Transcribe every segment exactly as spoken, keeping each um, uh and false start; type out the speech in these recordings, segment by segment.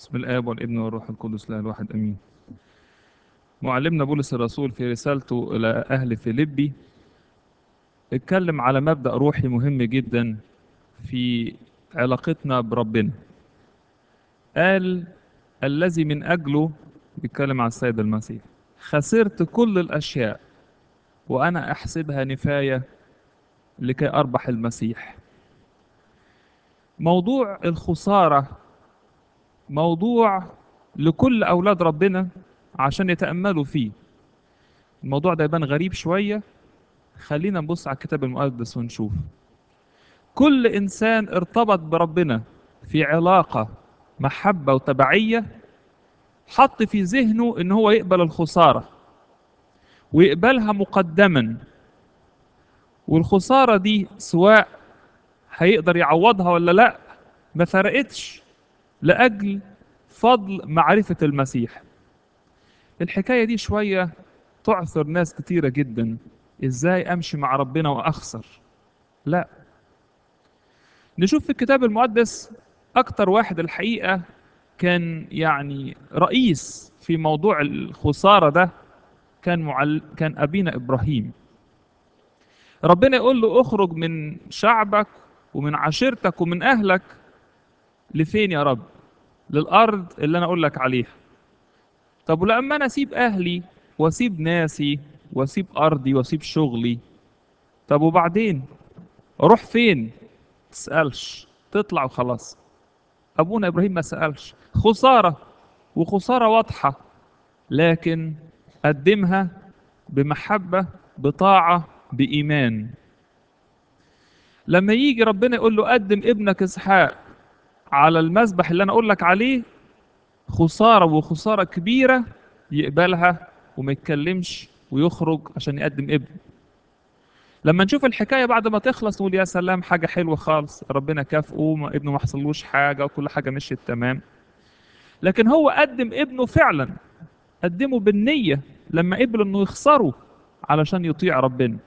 بسم الآب والابن والروح القدس لا الواحد أمين. معلمنا بولس الرسول في رسالته إلى أهل فيليبي اتكلم على مبدأ روحي مهم جدا في علاقتنا بربنا. قال الذي من أجله، بيتكلم عن السيد المسيح، خسرت كل الأشياء وأنا أحسبها نفاية لكي أربح المسيح. موضوع الخسارة موضوع لكل أولاد ربنا عشان يتأملوا فيه. الموضوع ده يبان غريب شوية، خلينا نبص على الكتاب المقدس ونشوف. كل إنسان ارتبط بربنا في علاقة محبة وتبعية حط في ذهنه إن هو يقبل الخسارة ويقبلها مقدما، والخسارة دي سواء هيقدر يعوضها ولا لا ما فرقتش، لأجل فضل معرفة المسيح. الحكاية دي شوية تعثر ناس كتيرة جدا. إزاي أمشي مع ربنا وأخسر؟ لا، نشوف في الكتاب المقدس أكتر واحد الحقيقة كان يعني رئيس في موضوع الخسارة ده كان معل... كان أبينا إبراهيم. ربنا يقول له اخرج من شعبك ومن عشيرتك ومن أهلك. لفين يا رب؟ للأرض اللي أنا أقول لك عليها. طب ولما أنا أسيب أهلي وأسيب ناسي وأسيب أرضي وأسيب شغلي، طب وبعدين أروح فين؟ تسألش، تطلع وخلاص. أبونا إبراهيم ما سألش. خسارة، وخسارة واضحة، لكن قدمها بمحبة، بطاعة، بإيمان. لما يجي ربنا يقول له قدم ابنك إسحاق على المذبح اللي أنا أقول لك عليه، خسارة وخسارة كبيرة، يقبلها وما يتكلمش ويخرج عشان يقدم ابن. لما نشوف الحكاية بعد ما تخلص نقول يا سلام، حاجة حلوة خالص، ربنا كافئه، ما- ابنه ما حصلوش حاجة وكل حاجة مشيت تمام. لكن هو قدم ابنه فعلا، قدمه بالنية لما قبل انه يخسره علشان يطيع ربنا.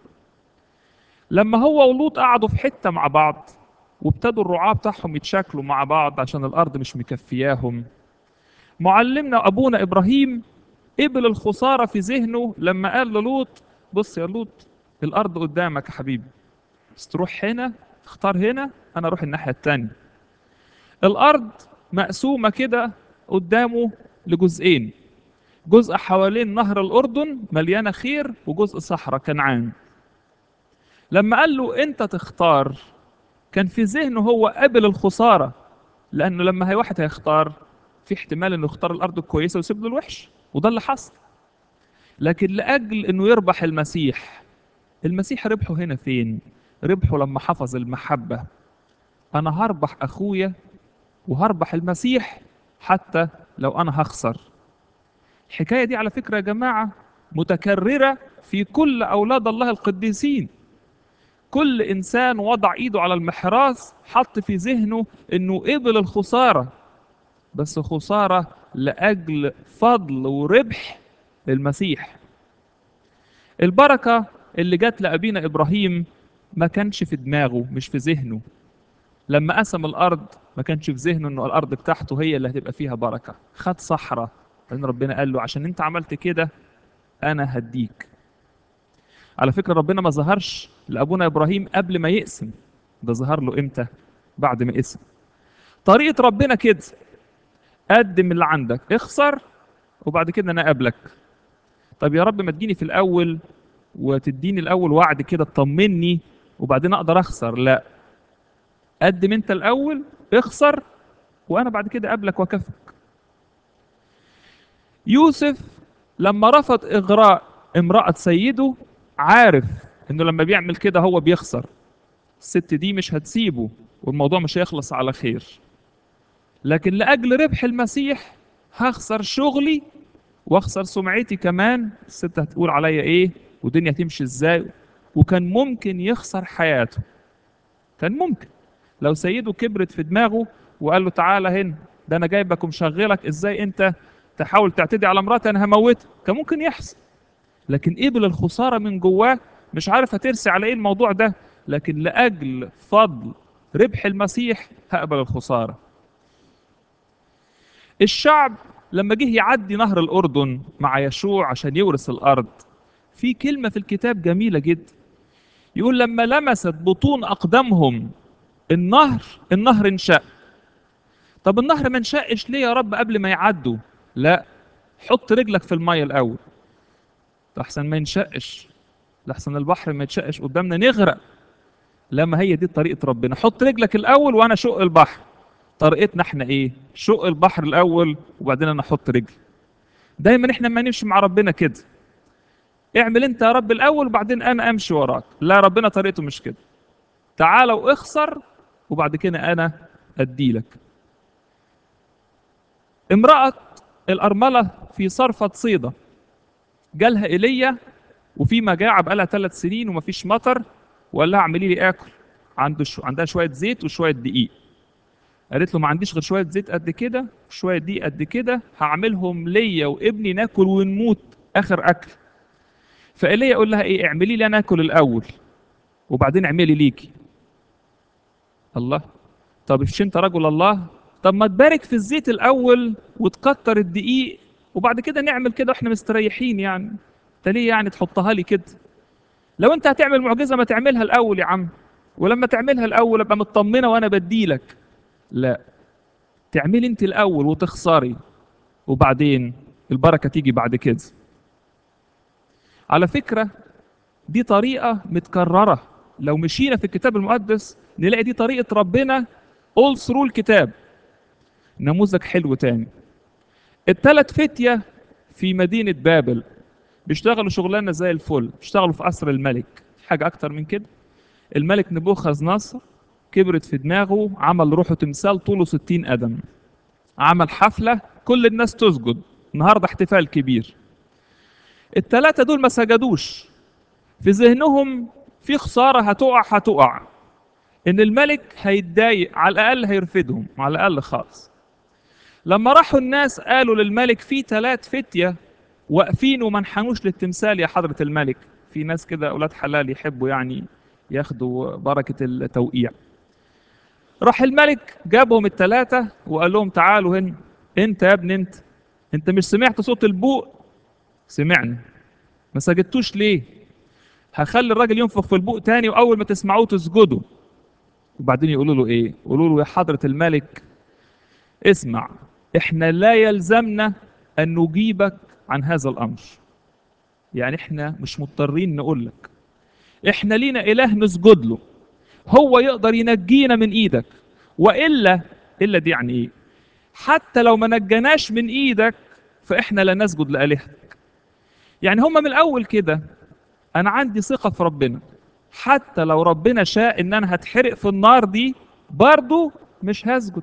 لما هو ولوط قعدوا في حتة مع بعض وابتدوا الرعاة بتاعهم يتشاكلوا مع بعض عشان الأرض مش مكفياهم، معلمنا أبونا إبراهيم قبل الخسارة في ذهنه لما قال للوط بص يا لوط، الأرض قدامك يا حبيبي، بس تروح هنا، تختار هنا، أنا أروح الناحية التانية. الأرض مقسومة كده قدامه لجزئين، جزء حوالين نهر الأردن مليانة خير وجزء صحراء كنعان. لما قال له أنت تختار، كان في ذهنه هو قبل الخسارة، لأنه لما هي واحد هيختار في احتمال إنه يختار الأرض الكويسة ويسيب له الوحش، وده اللي حصل. لكن لأجل إنه يربح المسيح، المسيح ربحه هنا فين؟ ربحه لما حفظ المحبة. أنا هربح أخويا وهربح المسيح حتى لو أنا هخسر. الحكاية دي على فكرة يا جماعة متكررة في كل أولاد الله القديسين. كل إنسان وضع إيده على المحراث حط في ذهنه إنه قبل الخسارة، بس خسارة لأجل فضل وربح المسيح. البركة اللي جت لأبينا إبراهيم ما كانش في دماغه، مش في ذهنه. لما قسم الأرض ما كانش في ذهنه إنه الأرض بتاعته هي اللي هتبقى فيها بركة. خد صحراء، لأن ربنا قال له عشان أنت عملت كده أنا هديك. على فكرة ربنا ما ظهرش لأبونا إبراهيم قبل ما يقسم، ده ظهر له إمتى؟ بعد ما قسم. طريقة ربنا كده، قدم اللي عندك، اخسر، وبعد كده أنا أقابلك. طب يا رب ما تجيني في الأول وتديني الأول وعد كده تطمني وبعدين أقدر أخسر. لا، قدم أنت الأول، اخسر، وأنا بعد كده أقابلك وأكافئك. يوسف لما رفض إغراء امرأة سيده، عارف إنه لما بيعمل كده هو بيخسر، الست دي مش هتسيبه والموضوع مش هيخلص على خير. لكن لأجل ربح المسيح هخسر شغلي واخسر سمعتي كمان، الست هتقول عليا ايه والدنيا هتمشي ازاي. وكان ممكن يخسر حياته، كان ممكن لو سيده كبرت في دماغه وقال له تعالى هنا، ده انا جايبك ومشغلك، ازاي انت تحاول تعتدي على مراتي، انا هموتك. كان ممكن يحصل، لكن قبل الخسارة من جواه، مش عارف هترسي على ايه الموضوع ده، لكن لأجل فضل ربح المسيح هقبل الخسارة. الشعب لما جه يعدي نهر الأردن مع يشوع عشان يورث الأرض، في كلمة في الكتاب جميلة جدا، يقول لما لمست بطون أقدامهم النهر، النهر انشق. طب النهر ما انشقش ليه يا رب قبل ما يعدوا؟ لا، حط رجلك في المية الأول لحسن ما ينشقش، لحسن البحر ما يتشقش قدامنا نغرق. لما هي دي طريقة ربنا، حط رجلك الأول وأنا شق البحر. طريقتنا احنا ايه؟ شق البحر الأول وبعدين أنا أحط رجلي. دايما احنا ما نمشي مع ربنا كده، اعمل انت يا رب الأول وبعدين أنا أمشي وراك. لا، ربنا طريقته مش كده، تعالى واخسر وبعد كده أنا أديلك. امرأة الأرملة في صرفة صيدا، جالها ايليا وفي مجاعه بقالها ثلاث سنين ومفيش مطر، وقال لها اعملي لي اكل. عنده شو... عندها شويه زيت وشويه دقيق. قالت له ما عنديش غير شويه زيت قد كده وشويه دقيق قد كده، هعملهم ليا وابني ناكل ونموت اخر اكل. فايليا يقول لها ايه؟ اعملي لي انا اكل الاول وبعدين اعملي ليكي. الله، طب مش انت رجل الله؟ طب ما تبارك في الزيت الاول وتكتر الدقيق وبعد كده نعمل كده واحنا مستريحين يعني. انت ليه يعني تحطها لي كده؟ لو انت هتعمل معجزه ما تعملها الاول يا عم، ولما تعملها الاول ابقى مطمنه وانا بديلك. لا، تعملي انت الاول وتخسري وبعدين البركه تيجي بعد كده. على فكره دي طريقه متكرره، لو مشينا في الكتاب المقدس نلاقي دي طريقه ربنا all through الكتاب. نموذج حلو تاني، الثلاث فتيه في مدينه بابل بيشتغلوا شغلانه زي الفل، بيشتغلوا في قصر الملك. حاجه اكتر من كده؟ الملك نبوخذ نصر كبرت في دماغه، عمل روحه تمثال طوله ستين قدم، عمل حفلة كل الناس تسجد، النهاردة احتفال كبير. التلاتة دول ما سجدوش، في ذهنهم في خسارة هتقع هتقع، ان الملك هيتضايق، على الاقل هيرفدهم على الاقل خالص. لما راحوا الناس قالوا للملك في تلات فتية واقفين وما انحنوش للتمثال يا حضرة الملك. في ناس كده اولاد حلال يحبوا يعني ياخدوا بركة التوقيع. راح الملك جابهم الثلاثة وقال لهم تعالوا هنا. انت يا ابني انت، انت مش سمعت صوت البوق؟ سمعني. ما سجدتوش ليه؟ هخلي الراجل ينفخ في البوق تاني واول ما تسمعوه تسجدوا. وبعدين يقولوا له ايه؟ يقولوا له يا حضرة الملك اسمع، احنا لا يلزمنا ان نجيبك عن هذا الامر، يعني احنا مش مضطرين نقول لك، احنا لينا اله نسجد له، هو يقدر ينجينا من ايدك. والا، الا دي يعني ايه؟ حتى لو ما نجناش من ايدك فاحنا لا نسجد لآلهتك. يعني هم من الاول كده، انا عندي ثقة في ربنا، حتى لو ربنا شاء ان انا هتحرق في النار دي برضو مش هسجد.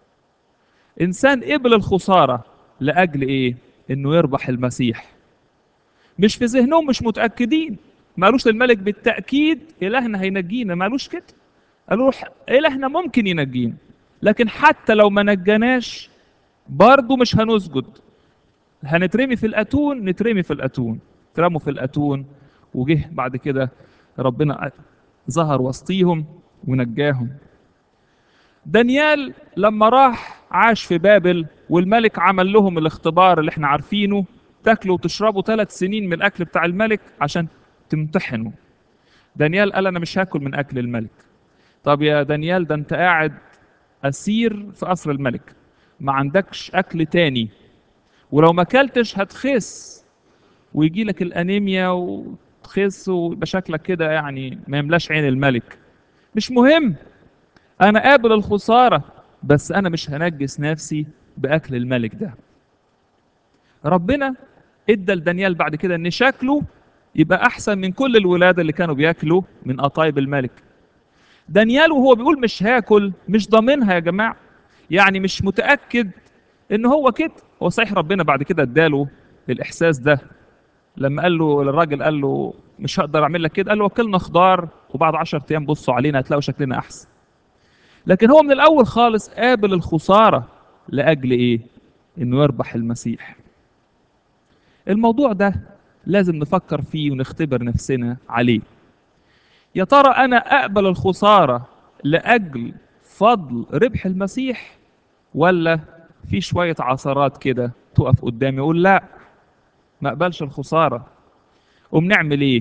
انسان قبل الخسارة لاجل ايه؟ انه يربح المسيح. مش في ذهنهم مش متأكدين، ما قالوش للملك بالتأكيد إلهنا هينجينا، ما قالوش كده. قالوا له إلهنا ممكن ينجينا، لكن حتى لو ما نجناش برضه مش هنسجد، هنترمي في الأتون، نترمي في الأتون. اترموا في الأتون، وجه بعد كده ربنا ظهر وسطيهم ونجاهم. دانيال لما راح عاش في بابل والملك عمل لهم الاختبار اللي احنا عارفينه، تاكلوا وتشربوا ثلاث سنين من الأكل بتاع الملك عشان تمتحنوا. دانيال قال أنا مش هاكل من أكل الملك. طب يا دانيال ده أنت قاعد أسير في قصر الملك، ما عندكش أكل تاني، ولو ما أكلتش هتخس ويجي لك الأنيميا وتخس ويبقى شكلك كده يعني ما يملاش عين الملك. مش مهم، أنا قابل الخسارة، بس أنا مش هنجس نفسي بأكل الملك ده. ربنا ادى لدانيال بعد كده ان شكله يبقى احسن من كل الولاد اللي كانوا بياكلوا من قطايب الملك. دانيال وهو بيقول مش هاكل مش ضامنها يا جماعه، يعني مش متاكد ان هو كده. هو صحيح ربنا بعد كده اداله الاحساس ده لما قال له الراجل، قال له مش هقدر اعمل لك كده، قال له وكلنا خضار وبعد عشرة ايام بصوا علينا هتلاقوا شكلنا احسن. لكن هو من الاول خالص قابل الخساره لاجل ايه؟ انه يربح المسيح. الموضوع ده لازم نفكر فيه ونختبر نفسنا عليه. يا ترى أنا أقبل الخسارة لأجل فضل ربح المسيح، ولا في شوية عثرات كده تقف قدامي اقول لا، ما اقبلش الخسارة. قوم نعمل ايه؟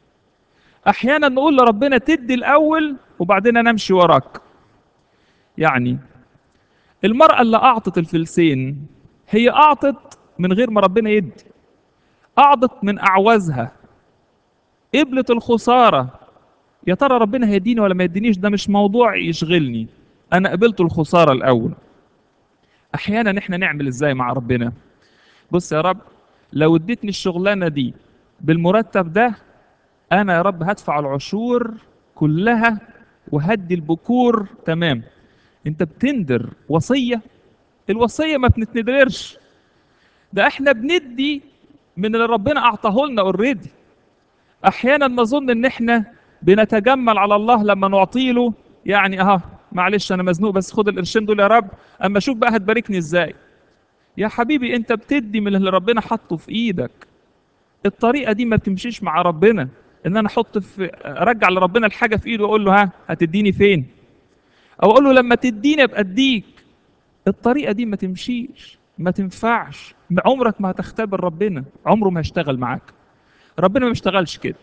احيانا نقول لربنا تدي الاول وبعدين انا امشي وراك. يعني المرأة اللي اعطت الفلسين هي اعطت من غير ما ربنا يدي، اعطت من اعوازها، قبلت الخسارة. يا ترى ربنا هيديني ولا ما يدينيش؟ ده مش موضوع يشغلني، انا قبلت الخسارة الاول. احيانا احنا نعمل ازاي مع ربنا؟ بص يا رب، لو اديتني الشغلانة دي بالمرتب ده، انا يا رب هدفع العشور كلها وهدي البكور تمام. انت بتندر وصية؟ الوصية ما بنتندرش، ده احنا بندي من اللي ربنا اعطاه لنا اوريدي. احيانا نظن ان احنا بنتجمل على الله لما نعطي له، يعني اها معلش انا مزنوق بس خد القرشين دول يا رب اما اشوف بقى هتباركني ازاي. يا حبيبي انت بتدي من اللي ربنا حطه في ايدك. الطريقه دي ما بتمشيش مع ربنا، ان انا احط في ارجع لربنا الحاجه في ايده واقول له ها هتديني فين، او اقول له لما تديني ابقى اديك. الطريقه دي ما تمشيش، ما تنفعش. عمرك ما هتختبر ربنا، عمره ما هيشتغل معاك. ربنا ما بيشتغلش كده.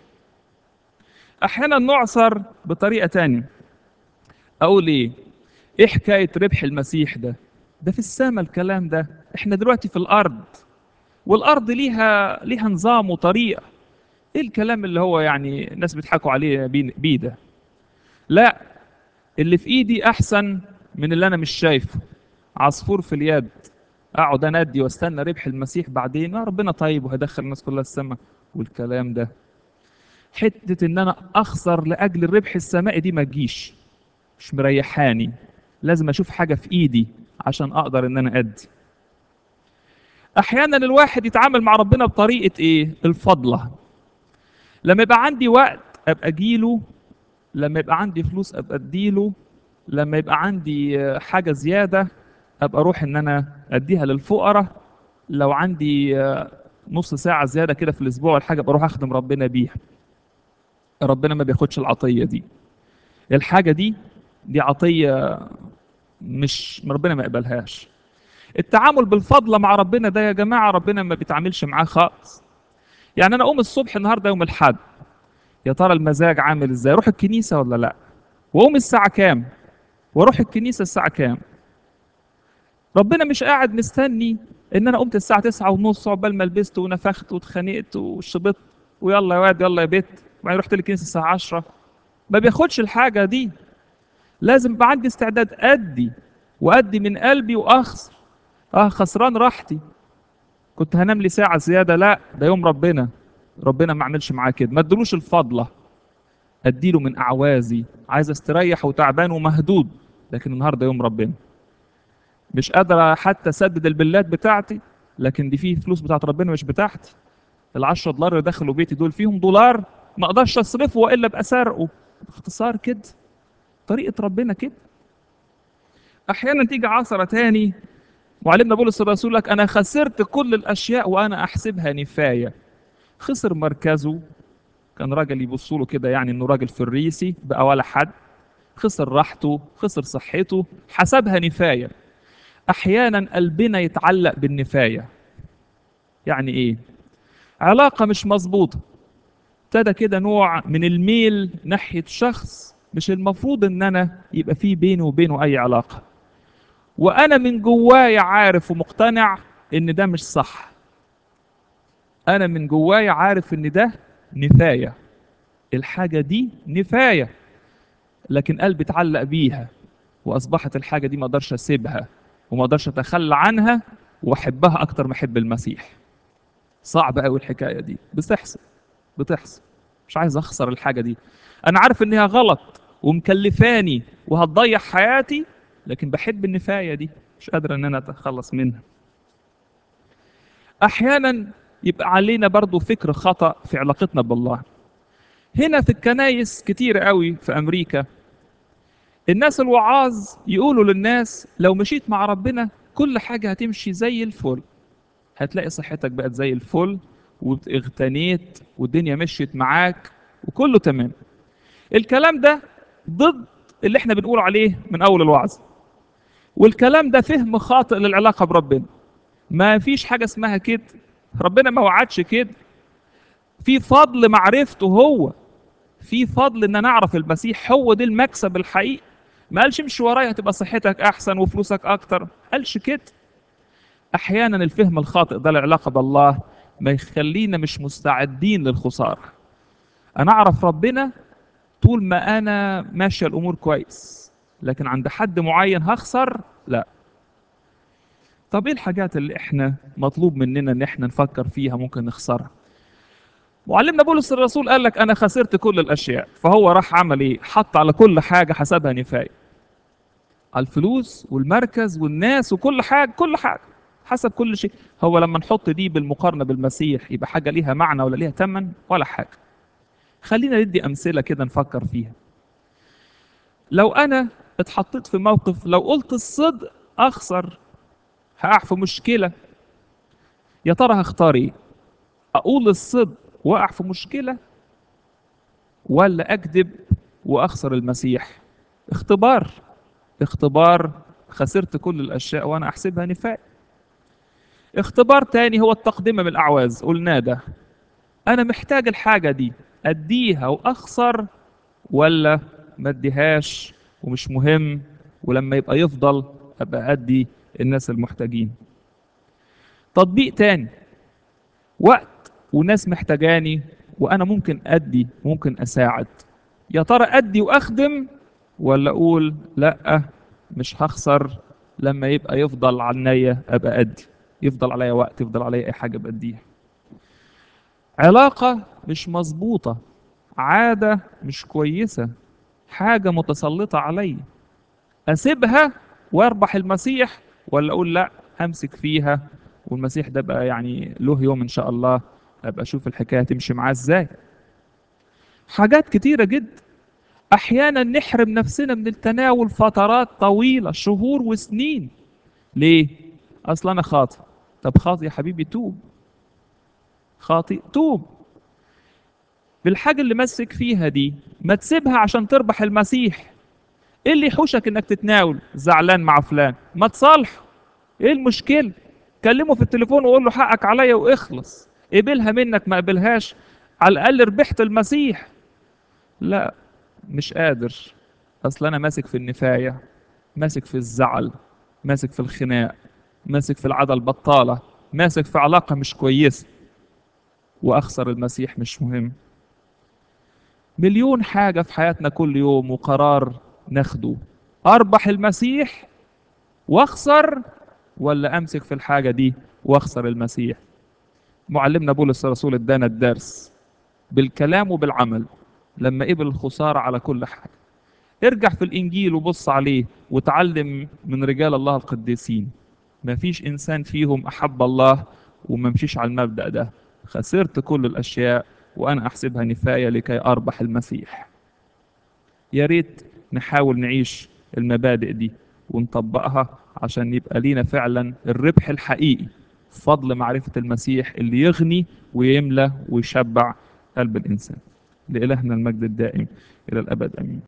احيانا نعصر بطريقه تانية. اقول ايه؟ ايه حكايه ربح المسيح ده؟ ده في السماء الكلام ده، احنا دلوقتي في الارض، والارض ليها ليها نظام وطريقه. ايه الكلام اللي هو يعني الناس بيضحكوا عليه بيه بيه ده؟ لا، اللي في ايدي احسن من اللي انا مش شايفه. عصفور في اليد، اقعد انادي واستنى ربح المسيح بعدين، آه ربنا طيب وهيدخل الناس كلها السماء. والكلام ده حته ان انا اخسر لاجل الربح السمائي دي ما تجيش، مش مريحاني. لازم اشوف حاجه في ايدي عشان اقدر ان انا ادي. احيانا الواحد يتعامل مع ربنا بطريقه ايه؟ الفضله. لما يبقى عندي وقت ابقى اجيله، لما يبقى عندي فلوس ابقى اديله، لما يبقى عندي آه، حاجه زياده ابقى اروح ان انا اديها للفقراء، لو عندي آه، نص ساعه زياده كده في الاسبوع ولا حاجه بروح اخدم ربنا بيها. ربنا ما بياخدش العطيه دي. الحاجه دي دي عطيه مش ربنا ما يقبلهاش. التعامل بالفضله مع ربنا ده يا جماعه ربنا ما بيتعاملش معاه خالص. يعني انا اقوم الصبح النهارده يوم الاحد، يا ترى المزاج عامل ازاي؟ اروح الكنيسه ولا لا؟ واقوم الساعه كام؟ واروح الكنيسه الساعه كام؟ ربنا مش قاعد مستني ان انا قمت الساعه تسعة ونص عقبال ما لبست ونفخت واتخانقت وشبطت ويلا يا واد يلا يا بيت وبعدين رحت الكنيسه الساعه عشرة. ما بياخدش الحاجه دي. لازم يبقى عندي استعداد ادي، وادي من قلبي واخسر. اه خسران راحتي، كنت هنام لي ساعه زياده، لا ده يوم ربنا. ربنا ما عملش معاه كده، ما ادلوش الفضله. اديله من اعوازي، عايز استريح وتعبان ومهدود، لكن النهارده يوم ربنا. مش قادر حتى اسدد البلات بتاعتي، لكن دي فيه فلوس بتاعت ربنا مش بتاعتي. العشرة دولار اللي دخلوا بيتي دول فيهم دولار ما اقدرش اصرفه والا ابقى سارقه. باختصار كده، طريقة ربنا كده. احيانا تيجي عصرة تاني، وعلمنا بولس الرسول لك انا خسرت كل الاشياء وانا احسبها نفاية. خسر مركزه، كان راجل يبصوا له كده يعني انه راجل فريسي بقى ولا حد. خسر راحته، خسر صحته، حسبها نفاية. احيانا قلبنا يتعلق بالنفاية. يعني ايه؟ علاقة مش مظبوطة، ابتدى كده نوع من الميل ناحية شخص مش المفروض ان انا يبقى فيه بيني وبينه اي علاقة، وانا من جوايا عارف ومقتنع ان ده مش صح. انا من جوايا عارف ان ده نفاية، الحاجة دي نفاية، لكن قلبي اتعلق بيها، واصبحت الحاجة دي ما اقدرش اسيبها وما اقدرش اتخلى عنها، واحبها اكتر ما احب المسيح. صعب قوي الحكاية دي، بتحصل بتحصل. مش عايز اخسر الحاجه دي، انا عارف انها غلط ومكلفاني وهتضيع حياتي، لكن بحب النفايه دي، مش قادر ان انا اتخلص منها. احيانا يبقى علينا برضو فكر خطأ في علاقتنا بالله. هنا في الكنايس كتير قوي في امريكا، الناس الوعاظ يقولوا للناس لو مشيت مع ربنا كل حاجه هتمشي زي الفل، هتلاقي صحتك بقت زي الفل واغتنيت والدنيا مشيت معاك وكله تمام. الكلام ده ضد اللي احنا بنقول عليه من اول الوعظ. والكلام ده فهم خاطئ للعلاقة بربنا. ما فيش حاجة اسمها كده، ربنا ما وعدش كده. في فضل معرفته هو، في فضل ان انا اعرف المسيح، هو ده المكسب الحقيقي. ما قالش امشي ورايا هتبقى صحتك احسن وفلوسك اكتر، قالش كده. احيانا الفهم الخاطئ ده العلاقة بالله ما يخلينا مش مستعدين للخسارة. انا اعرف ربنا طول ما انا ماشية الامور كويس، لكن عند حد معين هخسر، لا. طب ايه الحاجات اللي احنا مطلوب مننا ان احنا نفكر فيها ممكن نخسرها؟ معلمنا بولس الرسول قال لك انا خسرت كل الاشياء، فهو راح عمل ايه؟ حط على كل حاجه حسبها نفايه، على الفلوس والمركز والناس وكل حاجه، كل حاجه حسب كل شيء. هو لما نحط دي بالمقارنه بالمسيح يبقى حاجه ليها معنى ولا ليها ثمن؟ ولا حاجه. خلينا ندي امثله كده نفكر فيها. لو انا اتحطيت في موقف لو قلت الصدق اخسر، هقع في مشكله، يا ترى هختار ايه؟ اقول الصدق واقع في مشكله، ولا اكذب واخسر المسيح؟ اختبار، اختبار. خسرت كل الاشياء وانا احسبها نفاق. اختبار تاني هو التقدمة من الاعواز، قلنا ده. انا محتاج الحاجة دي، اديها واخسر، ولا ما اديهاش ومش مهم، ولما يبقى يفضل ابقى ادي الناس المحتاجين. تطبيق تاني، وقت وناس محتاجاني وانا ممكن ادي، ممكن اساعد، يا ترى ادي واخدم، ولا اقول لا مش هخسر، لما يبقى يفضل عنيا ابقى ادي، يفضل عليا وقت، يفضل عليا اي حاجه بديها. علاقه مش مظبوطه، عاده مش كويسه، حاجه متسلطه عليا، اسيبها واربح المسيح، ولا اقول لا همسك فيها، والمسيح ده بقى يعني له يوم ان شاء الله ابقى اشوف الحكايه تمشي معاه ازاي. حاجات كتيره جدا. احيانا نحرم نفسنا من التناول فترات طويله، شهور وسنين. ليه؟ اصل انا خاطئ. طب خاطئ يا حبيبي، توب. خاطئ، توب. بالحاجه اللي مسك فيها دي ما تسيبها عشان تربح المسيح. ايه اللي يحوشك انك تتناول؟ زعلان مع فلان، ما تصالحه. ايه المشكله؟ كلمه في التليفون وقول له حقك عليا واخلص. قبلها منك ما قبلهاش، على الاقل ربحت المسيح. لا، مش قادر. اصل انا ماسك في النفايه، ماسك في الزعل، ماسك في الخناق، ماسك في العادة البطالة، ماسك في علاقة مش كويسة، وأخسر المسيح مش مهم. مليون حاجة في حياتنا كل يوم وقرار ناخده، أربح المسيح وأخسر، ولا أمسك في الحاجة دي وأخسر المسيح؟ معلمنا بولس الرسول ادانا الدرس بالكلام وبالعمل لما قبل الخسارة على كل حاجة. ارجع في الإنجيل وبص عليه وتعلم من رجال الله القديسين، ما فيش إنسان فيهم أحب الله وما مشيش على المبدأ ده. خسرت كل الأشياء وأنا أحسبها نفاية لكي أربح المسيح. يا ريت نحاول نعيش المبادئ دي ونطبقها عشان يبقى لينا فعلا الربح الحقيقي، فضل معرفة المسيح اللي يغني ويملى ويشبع قلب الإنسان. لإلهنا المجد الدائم إلى الأبد، أمين.